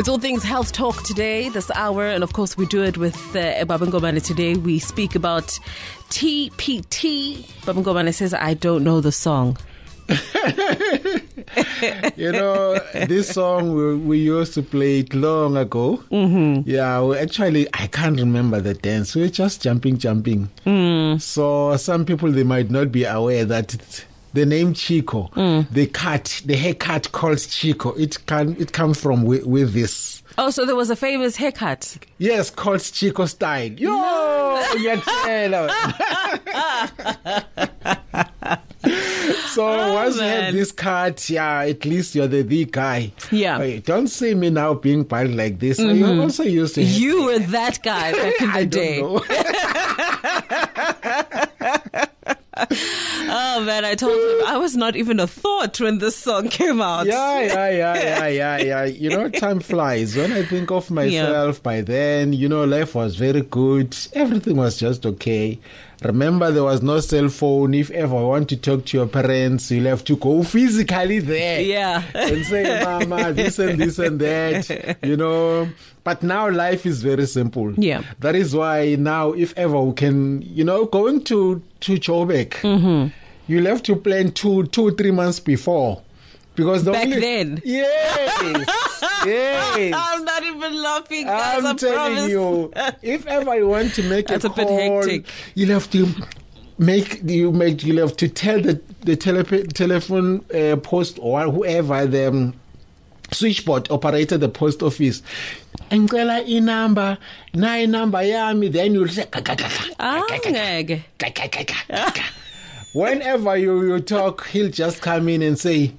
It's all things health talk today, this hour, and of course we do it with Baba Ngomane today. We speak about TPT. Baba Ngomane says, I don't know the song. You know, this song, we used to play it long ago. Mm-hmm. Yeah, actually, I can't remember the dance. We're just jumping. So some people, they might not be aware that the name Chico, the haircut called Chico, it comes from with this. Oh, so there was a famous haircut? Yes, called Chico style. So once you have this cut, at least you're the guy. Yeah. Don't see me now being bald like this. Mm-hmm. You also used to. You were that guy back in the day. Don't know. Oh man, I told him I was not even a thought when this song came out. Yeah. You know, time flies. When I think of myself by then, you know, life was very good. Everything was just okay. Remember, there was no cell phone. If ever you want to talk to your parents, you'll have to go physically there. Yeah. And say, Mama, this and that, you know. But now life is very simple. Yeah. That is why now, if ever we can, you know, going to Joburg, you'll have to plan 2-3 months before. Because back then. Yes. I'm not even laughing, guys. I'm telling you, if ever you want to make that's a bit call, hectic. You'll have to you'll have to tell the telephone post or whoever the switchboard operator, the post office. Ngicela inamba, nayi number yami, then you'll say whenever you talk, he'll just come in and say,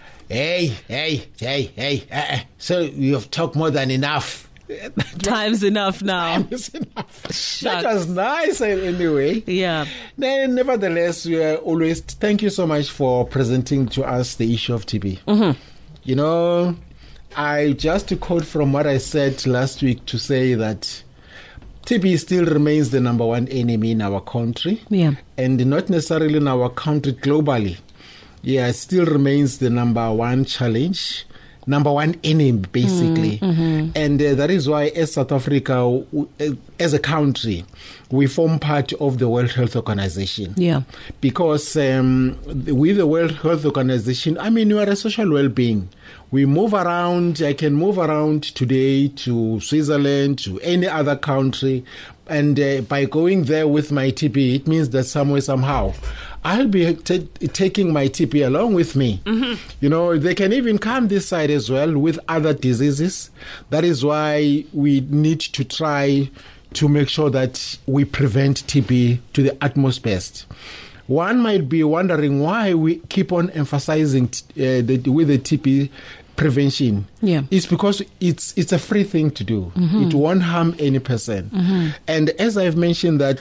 Hey, so you've talked more than enough. Time's enough now. Time is enough. That was nice anyway. Yeah. Then, nevertheless, we are always, thank you so much for presenting to us the issue of TB. Mm-hmm. You know, I just to quote from what I said last week to say that TB still remains the number one enemy in our country. Yeah. And not necessarily in our country, globally. Yeah, it still remains the number one challenge, number one enemy, basically. Mm-hmm. And that is why, as South Africa, as a country, we form part of the World Health Organization. Yeah. Because with the World Health Organization, I mean, you are a social well-being. We move around. I can move around today to Switzerland, to any other country. And by going there with my TB, it means that somewhere, somehow, I'll be taking my TB along with me. Mm-hmm. You know, they can even come this side as well with other diseases. That is why we need to try to make sure that we prevent TB to the utmost best. One might be wondering why we keep on emphasizing with the TB prevention. Yeah. It's because it's a free thing to do. Mm-hmm. It won't harm any person. Mm-hmm. And as I've mentioned that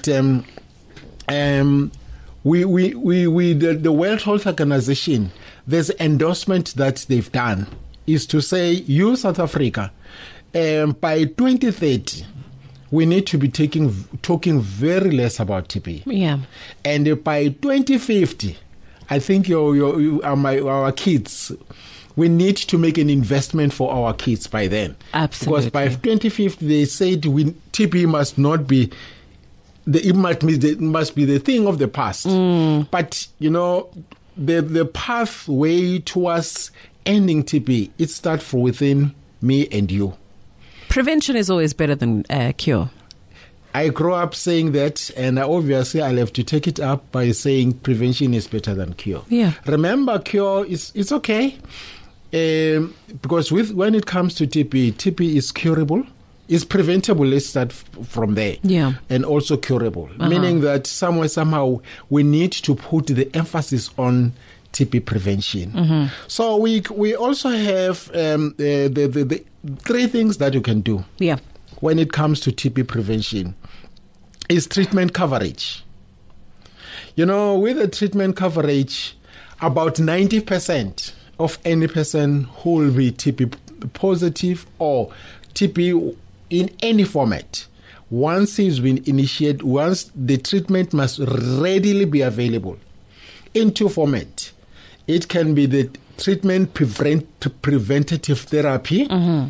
the World Health Organization, there's endorsement that they've done is to say, you South Africa, by 2030, we need to be talking very less about TB. Yeah. And by 2050, I think our kids, we need to make an investment for our kids by then. Absolutely. Because by 2050, they said TB must not be. It must be the thing of the past. But, you know, the pathway towards ending TB, it starts from within me and you. Prevention is always better than cure. I grew up saying that, and obviously I'll have to take it up by saying prevention is better than cure. Yeah. Remember, cure it's okay. Because when it comes to TB is curable. It's preventable. Let's start from there. Yeah. And also curable. Meaning that somehow we need to put the emphasis on TB prevention. Mm-hmm. So we also have the 3 things that you can do. Yeah. When it comes to TB prevention is treatment coverage. You know, with the treatment coverage, about 90% of any person who will be TB positive or TB in any format, once it's been initiated, once the treatment must readily be available in 2 formats. It can be the treatment preventative therapy,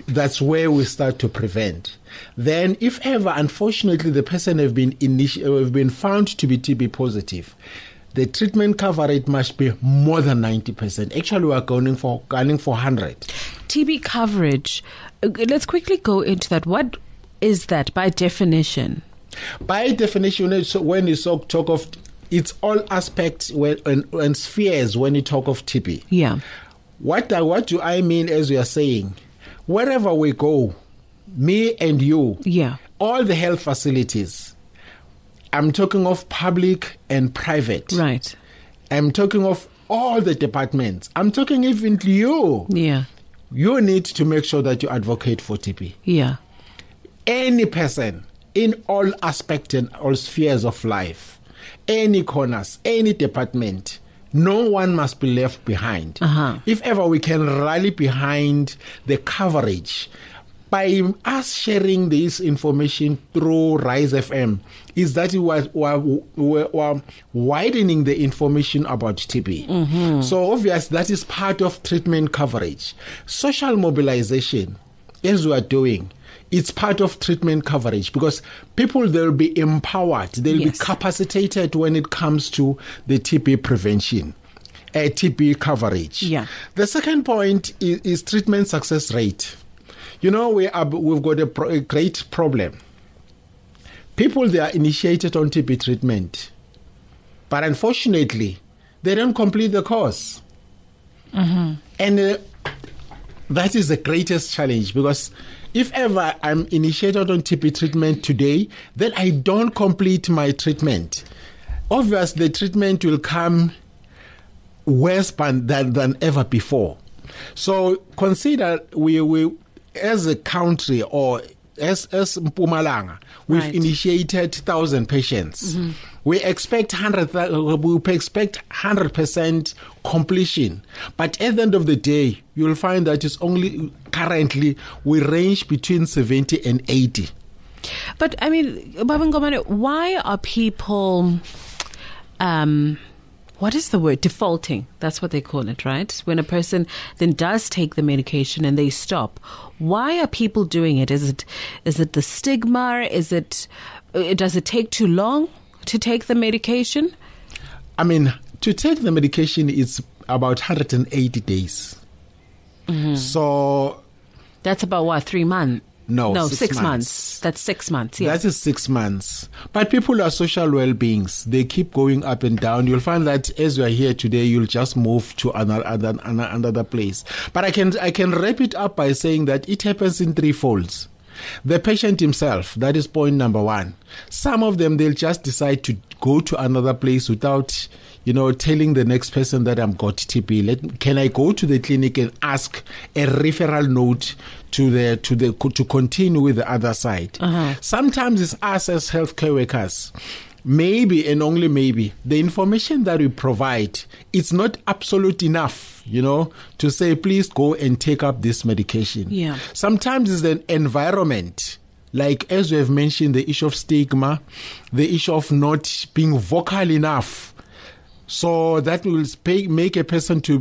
that's where we start to prevent. Then, if ever, unfortunately, the person have been found to be TB positive, the treatment coverage must be more than 90%. Actually, we are gunning for 100. TB coverage. Let's quickly go into that. What is that by definition? By definition, when you talk of, it's all aspects and spheres when you talk of TB. Yeah. What do I mean, as we are saying? Wherever we go, me and you, all the health facilities, I'm talking of public and private. Right. I'm talking of all the departments. I'm talking even to you. Yeah. You need to make sure that you advocate for TB. Yeah. Any person in all aspects and all spheres of life, any corners, any department, no one must be left behind. If ever we can rally behind the coverage by us sharing this information through Rise FM, is that we're widening the information about TB. So obviously that is part of treatment coverage. Social mobilization, as we are doing, it's part of treatment coverage, because people, they'll be empowered, they'll be capacitated when it comes to the TB prevention, TB coverage. Yeah. The second point is treatment success rate. You know, we've got a great problem. People, they are initiated on TB treatment, but unfortunately, they don't complete the course. And that is the greatest challenge, because if ever I'm initiated on TB treatment today, then I don't complete my treatment, obviously the treatment will come worse than ever before. So consider we as a country, or as Mpumalanga, we've initiated 1,000 patients. We expect 100% completion, but at the end of the day, you'll find that it's only currently we range between 70 and 80. But I mean, Baba Ngomane, why are people what is the word? Defaulting. That's what they call it, right? When a person then does take the medication and they stop. Why are people doing it? Is it the stigma? Does it take too long to take the medication? I mean, to take the medication is about 180 days. So that's about what, 3 months? No, 6 months. That's 6 months, yeah. That is 6 months. But people are social well-beings. They keep going up and down. You'll find that as you are here today, you'll just move to another place. But I can wrap it up by saying that it happens in 3 folds. The patient himself, that is point number 1. Some of them, they'll just decide to go to another place without, telling the next person that I've got TB. Can I go to the clinic and ask a referral note to continue with the other side? Sometimes it's us as healthcare workers. Maybe and only maybe the information that we provide, it's not absolute enough, to say, please go and take up this medication. Yeah. Sometimes it's an environment, like as we have mentioned, the issue of stigma, the issue of not being vocal enough. So that will make a person to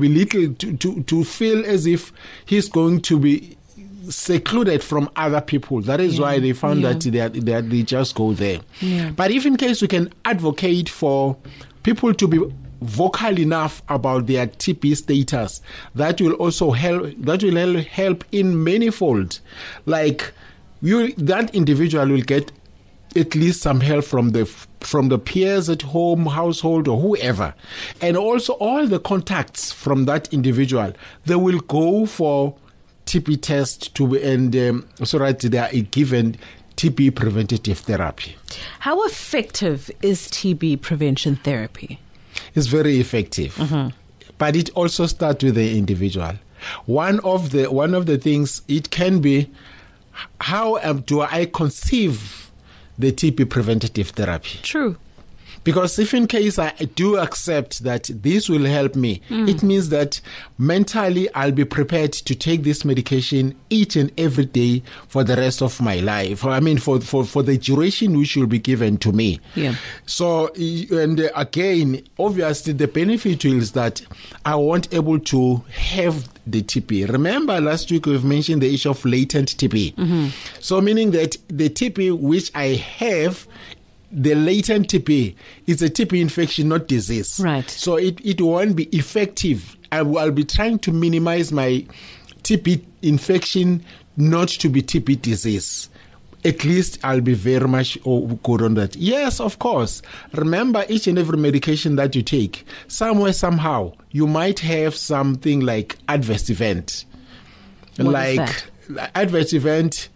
feel as if he's going to be secluded from other people. That is why they found that they just go there. Yeah. But if in case we can advocate for people to be vocal enough about their TB status, that will also help. That will help in many folds. Like that individual will get at least some help from the peers at home, household, or whoever, and also all the contacts from that individual. They will go for TB test so that they are given TB preventative therapy. How effective is TB prevention therapy? It's very effective, but it also starts with the individual. One of the things it can be, how do I conceive the TB preventative therapy? True. Because if in case I do accept that this will help me, it means that mentally I'll be prepared to take this medication each and every day for the rest of my life. I mean, for the duration which will be given to me. Yeah. So, and again, obviously the benefit is that I won't able to have the TB. Remember last week we've mentioned the issue of latent TB. So meaning that the TB which I have, the latent TB, is a TB infection, not disease. Right. So it won't be effective. I'll be trying to minimize my TB infection not to be TB disease. At least I'll be very much good on that. Yes, of course. Remember, each and every medication that you take, somewhere, somehow, you might have something like adverse event. What is that? Adverse event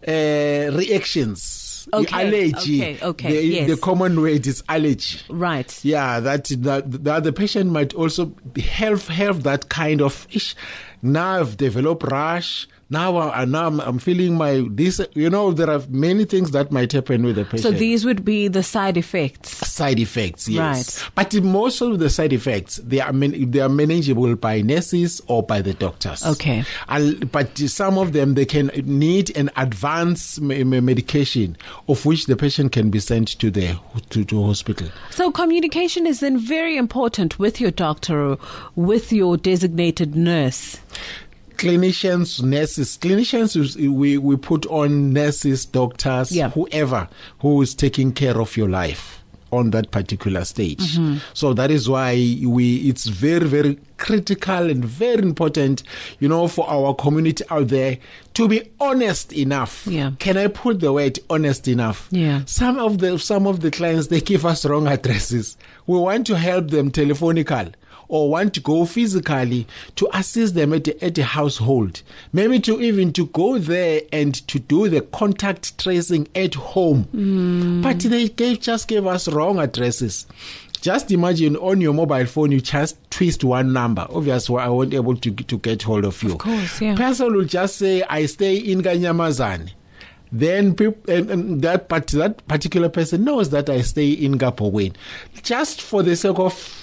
reactions. Okay, Allergy. okay, yes. The common word is allergy. Right. Yeah, that the patient might also have that kind of ish. Now I've developed rash. Now I'm feeling there are many things that might happen with the patient. So these would be the side effects. Side effects, yes. Right. But most of the side effects, they are manageable by nurses or by the doctors. Okay. But some of them, they can need an advanced medication of which the patient can be sent to the hospital. So communication is then very important with your doctor or with your designated nurse. Clinicians, nurses. Clinicians, we put on nurses, doctors, whoever who is taking care of your life on that particular stage. So that is why it's very, very critical and very important, for our community out there to be honest enough. Yeah. Can I put the word honest enough? Yeah. Some of the clients, they give us wrong addresses. We want to help them telephonically, or want to go physically to assist them at the household. Maybe to go there and to do the contact tracing at home. But they just gave us wrong addresses. Just imagine on your mobile phone, you just twist one number. Obviously, I won't be able to get hold of you. Of course, yeah. Person will just say, I stay in Kanyamazane. Then that particular person knows that I stay in Gapowin. Just for the sake of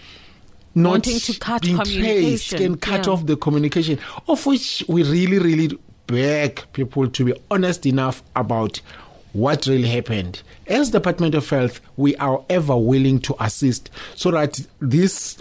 not wanting to cut being communication. traced and cut off the communication, of which we really, really beg people to be honest enough about what really happened. As Department of Health, we are ever willing to assist so that the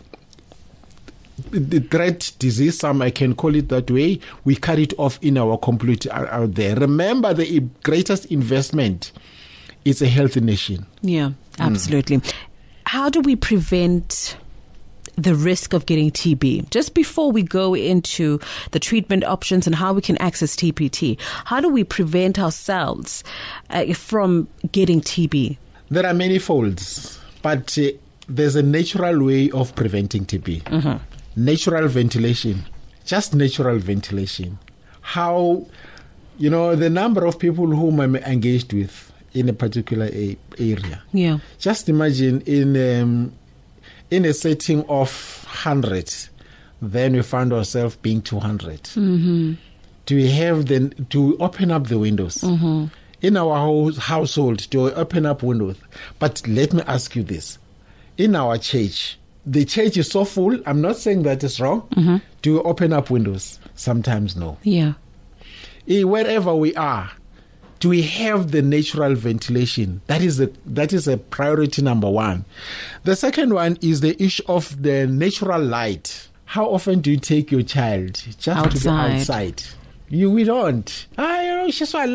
threat disease, I can call it that way, we carry it off in our community out there. Remember, the greatest investment is a healthy nation. Yeah, absolutely. How do we prevent the risk of getting TB? Just before we go into the treatment options and how we can access TPT, how do we prevent ourselves from getting TB? There are many folds, but there's a natural way of preventing TB. Natural ventilation, just natural ventilation. How, the number of people whom I'm engaged with in a particular area. Yeah. Just imagine in a setting of 100, then we found ourselves being 200. To open up the windows. In our household, to open up windows. But let me ask you this. In our church, the church is so full. I'm not saying that is wrong. Do we open up windows? Sometimes no. Yeah. Wherever we are, do we have the natural ventilation? That is a priority number one. The second one is the issue of the natural light. How often do you take your child just to be outside? We don't. No,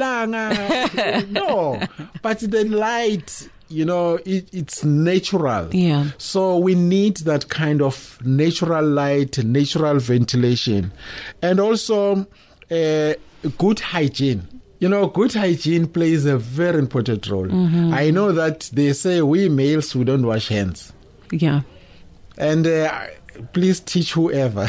but the light, it's natural. Yeah. So we need that kind of natural light, natural ventilation, and also good hygiene. Good hygiene plays a very important role. I know that they say we males, we don't wash hands. Yeah. And please teach whoever.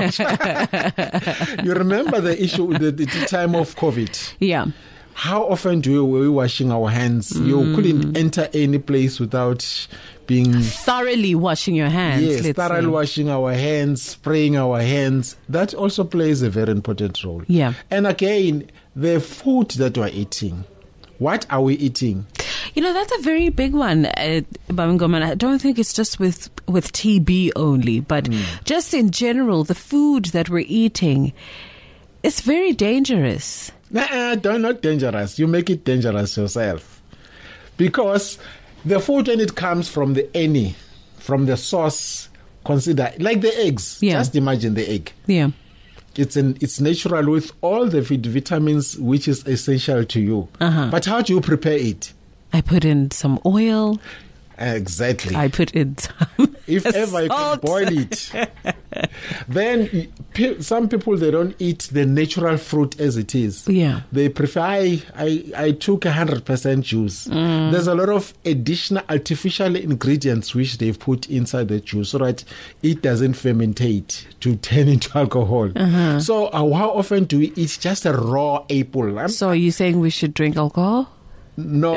You remember the issue, the time of COVID? Yeah. How often were we washing our hands? You couldn't enter any place without being thoroughly washing your hands. Yes, thoroughly washing our hands, spraying our hands. That also plays a very important role. Yeah. And again, the food that we're eating. What are we eating? That's a very big one, Babengoma. I don't think it's just with TB only, but just in general, the food that we're eating is very dangerous. Not dangerous. You make it dangerous yourself. Because the food, when it comes from from the source, consider, like the eggs. Yeah. Just imagine the egg. Yeah. It's natural with all the vitamins which is essential to you. But how do you prepare it? I put in some oil. Exactly. I put in some if ever you can salt. boil it. Then some people, they don't eat the natural fruit as it is. Yeah. They prefer, I took 100% juice. There's a lot of additional artificial ingredients which they've put inside the juice so that it doesn't fermentate to turn into alcohol. So how often do we eat just a raw apple? So are you saying we should drink alcohol? No.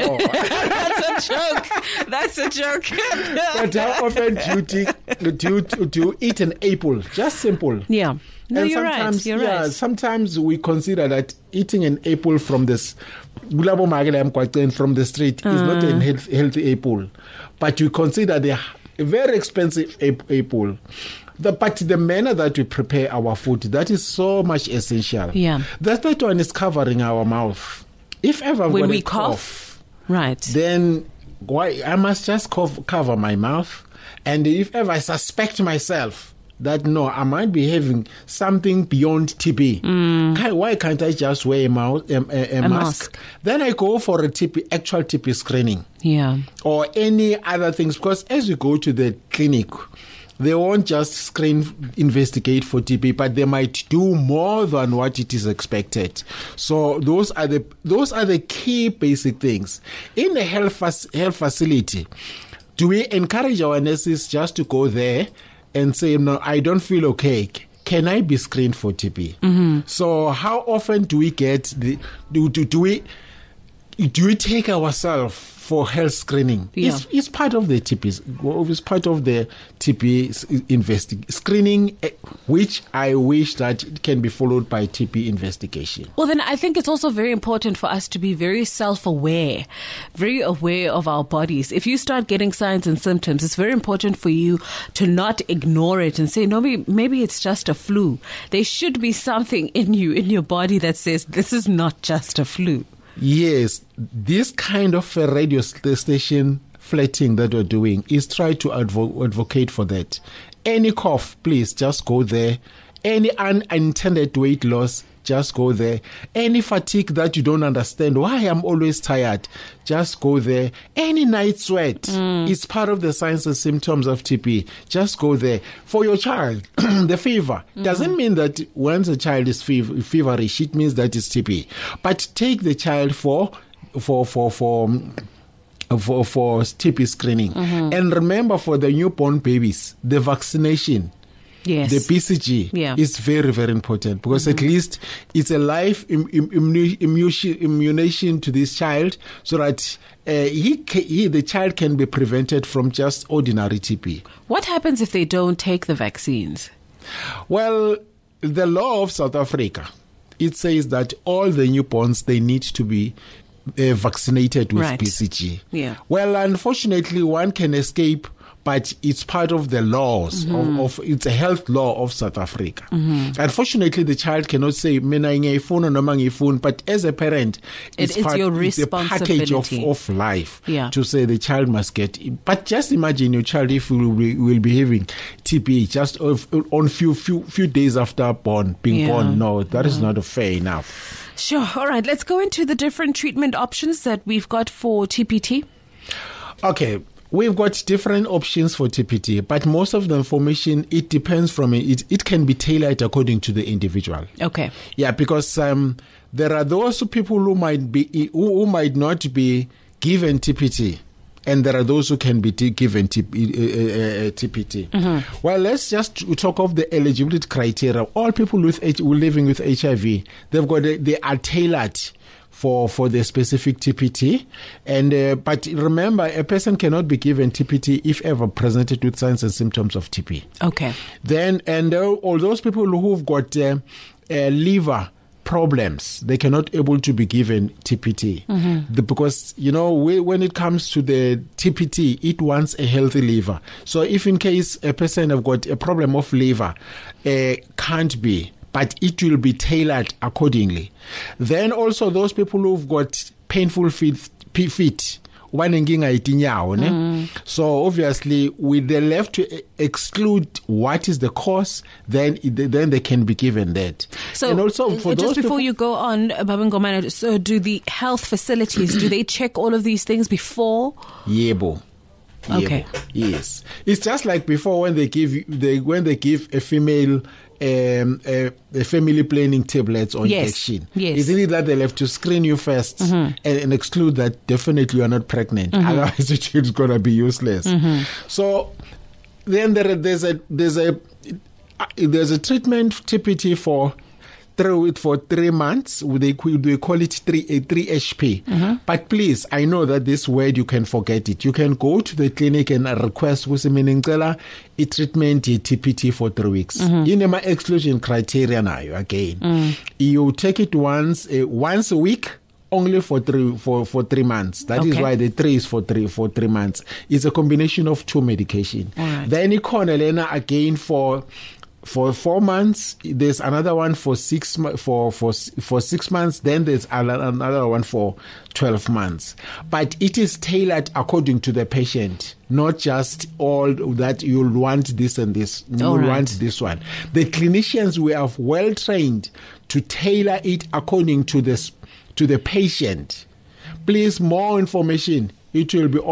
That's a joke. But how often do you eat an apple? Just simple. Yeah. No, and you're right. You're right. Sometimes we consider that eating an apple from the street is not a healthy apple. But we consider the very expensive apple. But the manner that we prepare our food, that is so much essential. Yeah. That one is covering our mouth. If ever when we cough, right, then I must just cover my mouth. And if ever I suspect myself that I might be having something beyond TB, why can't I just wear a mask? Then I go for actual TB screening. Yeah. Or any other things, because as you go to the clinic, they won't just investigate for TB, but they might do more than what it is expected. So those are the key basic things. In a health facility, do we encourage our nurses just to go there and say, no, I don't feel okay? Can I be screened for TB? So how often do we get do we take ourselves for health screening? Yeah. It's part of the TB. It's part of the TB screening, which I wish that it can be followed by TB investigation. Well, then I think it's also very important for us to be very self-aware, very aware of our bodies. If you start getting signs and symptoms, it's very important for you to not ignore it and say, no, maybe it's just a flu. There should be something in your body that says this is not just a flu. Yes, this kind of a radio station flatting that we're doing is try to advocate for that. Any cough, please just go there. Any unintended weight loss, just go there. Any fatigue that you don't understand, why I'm always tired, just go there. Any night sweat is part of the signs and symptoms of TB. Just go there. For your child, the fever doesn't mean that once a child is feverish, it means that it's TB. But take the child for TB screening. And remember, for the newborn babies, the vaccination. Yes. The BCG is very, very important because at least it's a life immunization to this child so that the child can be prevented from just ordinary TB. What happens if they don't take the vaccines? Well, the law of South Africa, it says that all the newborns, they need to be vaccinated with BCG. Yeah. Well, unfortunately, one can escape, but it's part of the laws of it's a health law of South Africa. Unfortunately, the child cannot say, but as a parent, it's your It's responsibility. a package of life to say the child must get it. But just imagine your child if will be having TB just on few days after being born. No, that is not fair enough. Sure. All right. Let's go into the different treatment options that we've got for TPT. Okay. We've got different options for TPT, but most of the information, it depends from it. It can be tailored according to the individual. Okay. Yeah, because there are those people who might not be given TPT, and there are those who can be given TPT. Well, let's just talk of the eligibility criteria. All people living with HIV, they are tailored for the specific TPT, and but remember, a person cannot be given TPT if ever presented with signs and symptoms of TB. Okay. Then, and all those people who've got liver problems, they cannot able to be given TPT. Because, when it comes to the TPT, it wants a healthy liver. So if in case a person have got a problem of liver, can't be, but it will be tailored accordingly. Then also those people who've got painful feet, so obviously with the left to exclude what is the cause, then they can be given that. So and also for just before you go on, Baba Ngomane, so do the health facilities, do they check all of these things before? Yebo. Okay. Yes. It's just like before when they give a female a family planning tablets or injection. Yes. Isn't it that they'll have to screen you first and exclude that definitely you are not pregnant? Otherwise it's going to be useless. So then there's a treatment TPT for 3 months. They call it 3HP. But please, I know that this word you can forget it. You can go to the clinic and request a treatment TPT for 3 weeks. In my exclusion criteria now again, you take it once a week. Only for 3 months. That is why the 3 is for 3 months. It's a combination of 2 medication. Right. Then Elena again for 4 months. There's another one for 6 months. Then there's another one for 12 months. But it is tailored according to the patient, not just all that you'll want this and this. You'll want this one. The clinicians we have well trained to tailor it according to the patient. Please, more information. You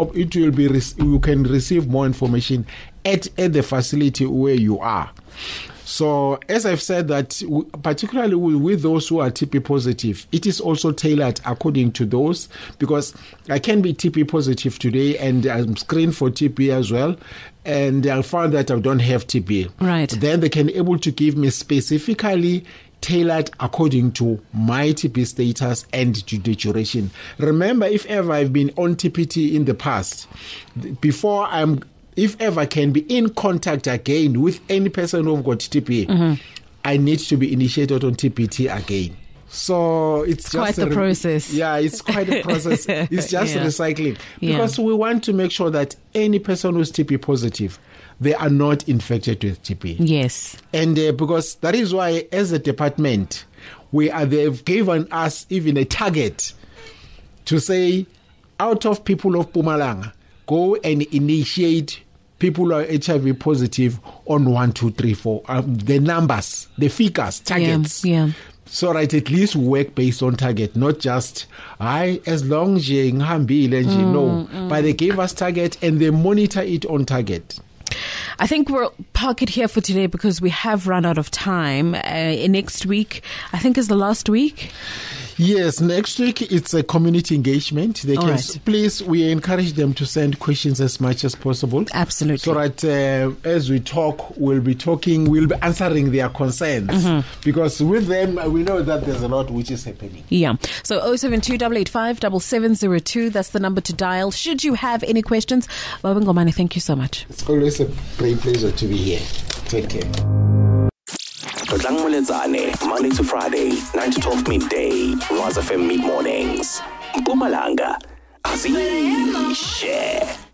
can receive more information at the facility where you are. So, as I've said, that particularly with those who are TB positive, it is also tailored according to those, because I can be TB positive today and I'm screened for TB as well, and I found that I don't have TB. Right. Then they can able to give me specifically tailored according to my TB status and the duration. Remember, if ever I've been on TPT in the past, if ever can be in contact again with any person who've got TB, I need to be initiated on TPT again. So it's quite just the process. Yeah, it's quite a process. It's just recycling. Because we want to make sure that any person who's TB positive, they are not infected with TB. Yes. And because that is why, as a department, they've given us even a target to say, out of people of Mpumalanga, go and initiate people who are HIV positive on 1, 2, 3, 4. The numbers, the figures, targets. Yeah. So that at least work based on target, not just as long as but they gave us target and they monitor it on target. I think we'll park it here for today because we have run out of time. Next week, I think, is the last week. Yes, next week it's a community engagement. They can please, we encourage them to send questions as much as possible. Absolutely. So that as we talk, we'll be answering their concerns. Because with them, we know that there's a lot which is happening. Yeah. So 072-885-7702, that's the number to dial. Should you have any questions, Baba Ngomane, thank you so much. It's always a great pleasure to be here. Take care. Monday to Friday, 9 to 12 midday, Roz FM Mid Mornings. Mpumalanga, Azishe.